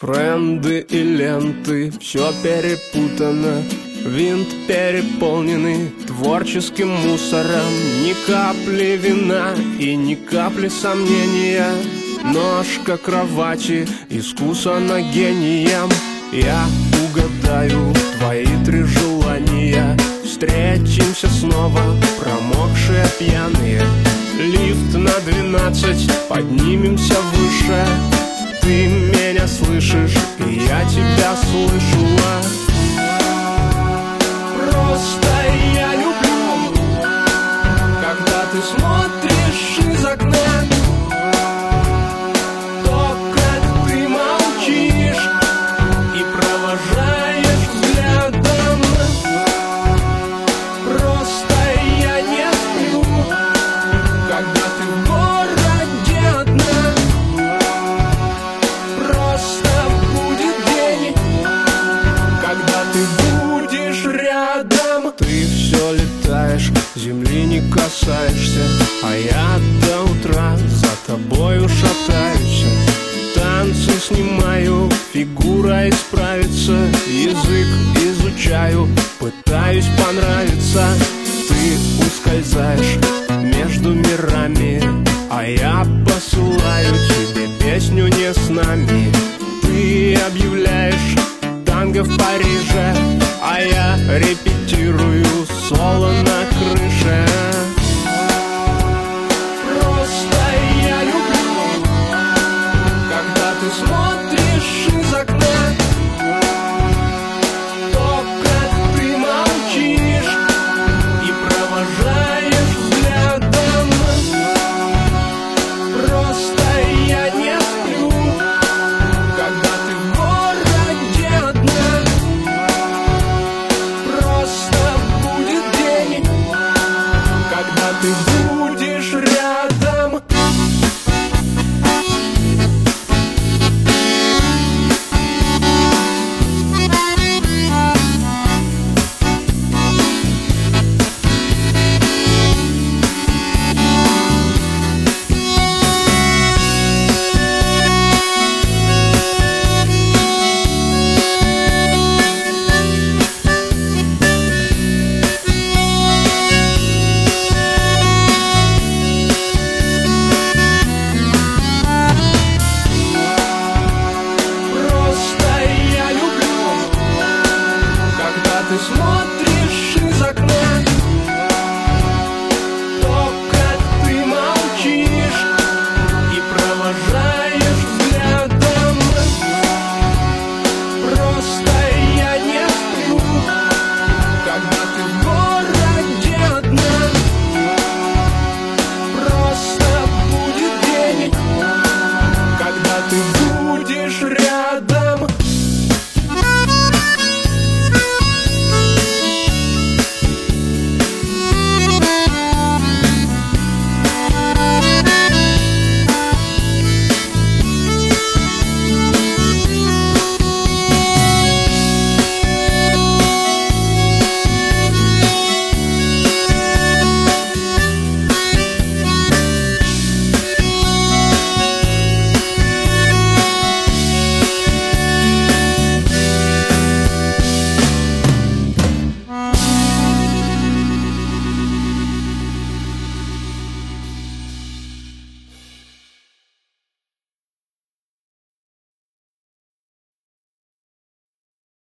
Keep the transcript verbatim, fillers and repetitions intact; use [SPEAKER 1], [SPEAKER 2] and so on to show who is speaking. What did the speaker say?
[SPEAKER 1] Френды и ленты, все перепутано, винт переполненный творческим мусором. Ни капли вина и ни капли сомнения. Ножка кровати искусана гением. Я угадаю твои три желания. Встретимся снова, промокшие пьяные. Лифт на двенадцать, поднимемся выше. Ты меня слышишь, и я тебя слышу. Просто я люблю, когда ты смотришь из окна. Только ты молчишь и провожаешь взглядом. Просто я не сплю, когда ты в городе одна. Просто будет день, когда ты будешь рядом. Ты все летаешь, земли не касаешься, а я до утра за тобою шатаюсь. Танцы снимаю, фигурой справиться, язык изучаю, пытаюсь понравиться. Ты ускользаешь между мирами, а я посылаю тебе песню не с нами. Ты объявляешь танго в Париже, а я репетирую соло на крыше. Просто я люблю, когда ты смотришь из окна. Только ты молчишь и провожаешь взглядом. Просто я не сплю, когда ты в городе одна. Просто будет день, когда ты будешь рядом. Ты смотришь из окна, только ты молчишь и провожаешь взглядом. Просто я не сплю, когда ты в городе одна. Просто будет день, когда ты будешь рядом.